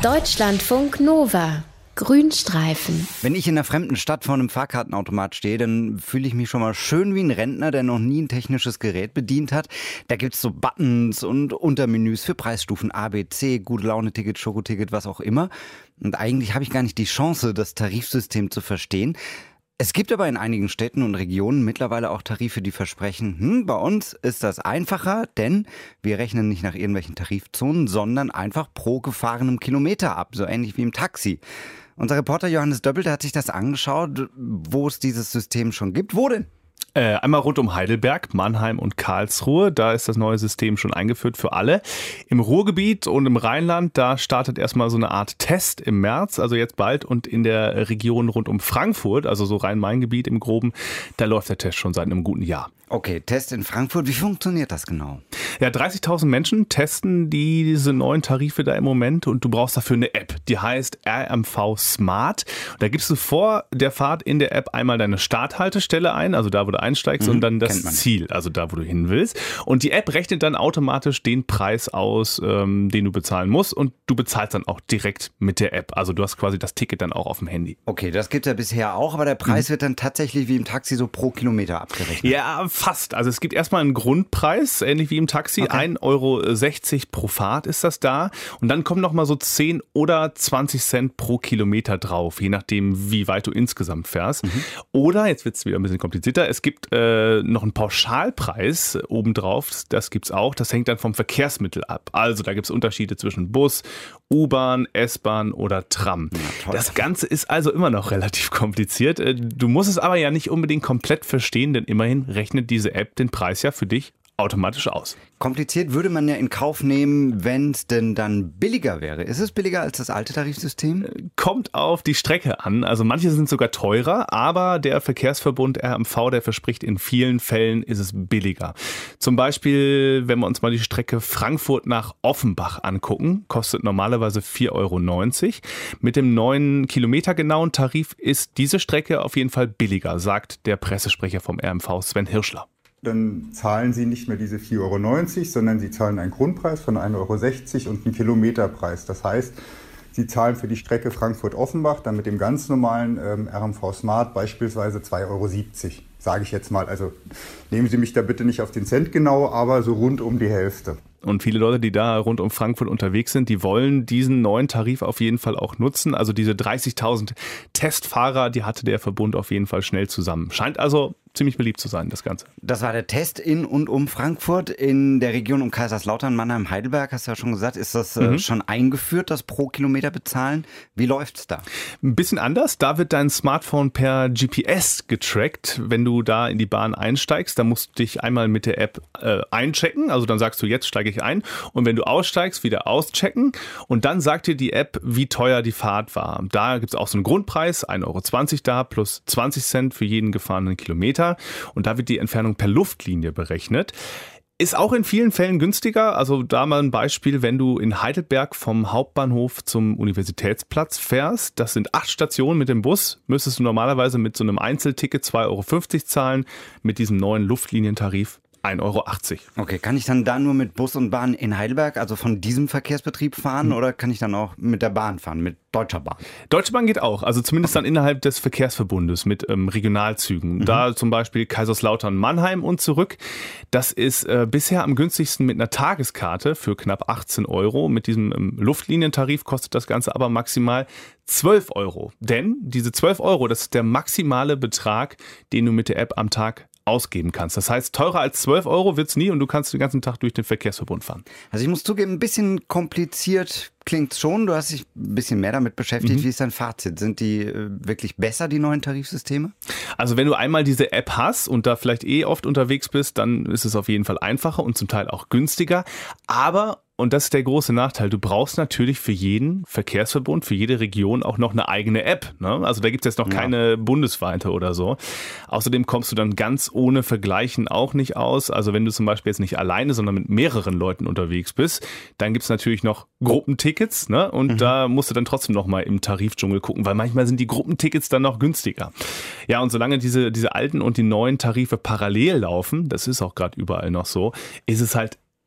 Deutschlandfunk Nova. Grünstreifen. Wenn ich in einer fremden Stadt vor einem Fahrkartenautomat stehe, dann fühle ich mich schon mal schön wie ein Rentner, der noch nie ein technisches Gerät bedient hat. Da gibt's so Buttons und Untermenüs für Preisstufen A, B, C, Gute-Laune-Ticket, Schokoticket, was auch immer. Und eigentlich habe ich gar nicht die Chance, das Tarifsystem zu verstehen. Es gibt aber in einigen Städten und Regionen mittlerweile auch Tarife, die versprechen, bei uns ist das einfacher, denn wir rechnen nicht nach irgendwelchen Tarifzonen, sondern einfach pro gefahrenem Kilometer ab, so ähnlich wie im Taxi. Unser Reporter Johannes Döppel, der hat sich das angeschaut, wo es dieses System schon gibt. Wo denn? Einmal rund um Heidelberg, Mannheim und Karlsruhe. Da ist das neue System schon eingeführt für alle. Im Ruhrgebiet und im Rheinland, da startet erstmal so eine Art Test im März, also jetzt bald. Und in der Region rund um Frankfurt, also so Rhein-Main-Gebiet im Groben, da läuft der Test schon seit einem guten Jahr. Okay, Test in Frankfurt. Wie funktioniert das genau? Ja, 30.000 Menschen testen diese neuen Tarife da im Moment und du brauchst dafür eine App, die heißt RMV Smart. Da gibst du vor der Fahrt in der App einmal deine Starthaltestelle ein, also da, wo du einsteigst, und dann das Ziel, also da, wo du hin willst. Und die App rechnet dann automatisch den Preis aus, den du bezahlen musst, und du bezahlst dann auch direkt mit der App. Also du hast quasi das Ticket dann auch auf dem Handy. Okay, das gibt's ja bisher auch, aber der Preis wird dann tatsächlich wie im Taxi so pro Kilometer abgerechnet. Ja, fast. Also es gibt erstmal einen Grundpreis, ähnlich wie im Taxi. Okay. 1,60 Euro pro Fahrt ist das da. Und dann kommen nochmal so 10 oder 20 Cent pro Kilometer drauf, je nachdem, wie weit du insgesamt fährst. Oder, jetzt wird es wieder ein bisschen komplizierter, es gibt noch einen Pauschalpreis obendrauf. Das gibt's auch. Das hängt dann vom Verkehrsmittel ab. Also da gibt es Unterschiede zwischen Bus, U-Bahn, S-Bahn oder Tram. Ja, das Ganze ist also immer noch relativ kompliziert. Du musst es aber ja nicht unbedingt komplett verstehen, denn immerhin rechnet diese App den Preis ja für dich automatisch aus. Kompliziert würde man ja in Kauf nehmen, wenn es denn dann billiger wäre. Ist es billiger als das alte Tarifsystem? Kommt auf die Strecke an. Also manche sind sogar teurer, aber der Verkehrsverbund RMV, der verspricht, in vielen Fällen ist es billiger. Zum Beispiel, wenn wir uns mal die Strecke Frankfurt nach Offenbach angucken, kostet normalerweise 4,90 Euro. Mit dem neuen kilometergenauen Tarif ist diese Strecke auf jeden Fall billiger, sagt der Pressesprecher vom RMV, Sven Hirschler. Dann zahlen Sie nicht mehr diese 4,90 Euro, sondern Sie zahlen einen Grundpreis von 1,60 Euro und einen Kilometerpreis. Das heißt, Sie zahlen für die Strecke Frankfurt-Offenbach dann mit dem ganz normalen RMV Smart beispielsweise 2,70 Euro, sage ich jetzt mal. Also nehmen Sie mich da bitte nicht auf den Cent genau, aber so rund um die Hälfte. Und viele Leute, die da rund um Frankfurt unterwegs sind, die wollen diesen neuen Tarif auf jeden Fall auch nutzen. Also diese 30.000 Testfahrer, die hatte der Verbund auf jeden Fall schnell zusammen. Scheint also ziemlich beliebt zu sein, das Ganze. Das war der Test in und um Frankfurt. In der Region um Kaiserslautern, Mannheim, Heidelberg, hast du ja schon gesagt, ist das schon eingeführt, das pro Kilometer bezahlen. Wie läuft's da? Ein bisschen anders. Da wird dein Smartphone per GPS getrackt. Wenn du da in die Bahn einsteigst, dann musst du dich einmal mit der App einchecken. Also dann sagst du, jetzt steige ich ein. Und wenn du aussteigst, wieder auschecken. Und dann sagt dir die App, wie teuer die Fahrt war. Da gibt es auch so einen Grundpreis, 1,20 Euro da, plus 20 Cent für jeden gefahrenen Kilometer. Und da wird die Entfernung per Luftlinie berechnet. Ist auch in vielen Fällen günstiger. Also da mal ein Beispiel, wenn du in Heidelberg vom Hauptbahnhof zum Universitätsplatz fährst, das sind 8 Stationen mit dem Bus, müsstest du normalerweise mit so einem Einzelticket 2,50 Euro zahlen, mit diesem neuen Luftlinientarif 1,80 Euro. Okay, kann ich dann da nur mit Bus und Bahn in Heidelberg, also von diesem Verkehrsbetrieb fahren, oder kann ich dann auch mit der Bahn fahren, mit Deutscher Bahn? Deutsche Bahn geht auch, also zumindest dann innerhalb des Verkehrsverbundes mit Regionalzügen. Da zum Beispiel Kaiserslautern, Mannheim und zurück. Das ist bisher am günstigsten mit einer Tageskarte für knapp 18 Euro. Mit diesem Luftlinientarif kostet das Ganze aber maximal 12 Euro. Denn diese 12 Euro, das ist der maximale Betrag, den du mit der App am Tag ausgeben kannst. Das heißt, teurer als 12 Euro wird's nie und du kannst den ganzen Tag durch den Verkehrsverbund fahren. Also ich muss zugeben, ein bisschen kompliziert klingt's schon. Du hast dich ein bisschen mehr damit beschäftigt. Wie ist dein Fazit? Sind die wirklich besser, die neuen Tarifsysteme? Also wenn du einmal diese App hast und da vielleicht oft unterwegs bist, dann ist es auf jeden Fall einfacher und zum Teil auch günstiger. Aber, und das ist der große Nachteil, du brauchst natürlich für jeden Verkehrsverbund, für jede Region auch noch eine eigene App. Ne? Also da gibt es jetzt noch keine bundesweite oder so. Außerdem kommst du dann ganz ohne Vergleichen auch nicht aus. Also wenn du zum Beispiel jetzt nicht alleine, sondern mit mehreren Leuten unterwegs bist, dann gibt es natürlich noch Gruppentickets, ne? Und da musst du dann trotzdem noch mal im Tarifdschungel gucken, weil manchmal sind die Gruppentickets dann noch günstiger. Ja, und solange diese alten und die neuen Tarife parallel laufen, das ist auch gerade überall noch so, ist es halt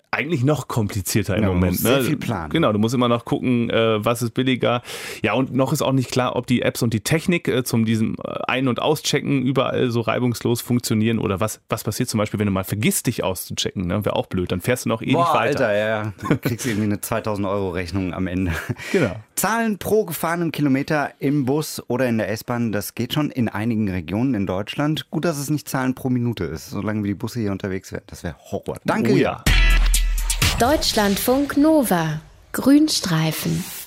eigentlich noch komplizierter im Ja, man Moment. muss sehr viel planen. Genau, du musst immer noch gucken, was ist billiger. Ja, und noch ist auch nicht klar, ob die Apps und die Technik zum diesem Ein- und Auschecken überall so reibungslos funktionieren oder was passiert zum Beispiel, wenn du mal vergisst, dich auszuchecken. Ne? Wäre auch blöd, dann fährst du noch ewig weiter. Alter, ja. Du kriegst irgendwie eine 2.000-Euro-Rechnung am Ende. Genau. Zahlen pro gefahrenen Kilometer im Bus oder in der S-Bahn, das geht schon in einigen Regionen in Deutschland. Gut, dass es nicht Zahlen pro Minute ist, solange wie die Busse hier unterwegs werden. Das wäre Horror. Danke. Oh ja. Deutschlandfunk Nova. Grünstreifen.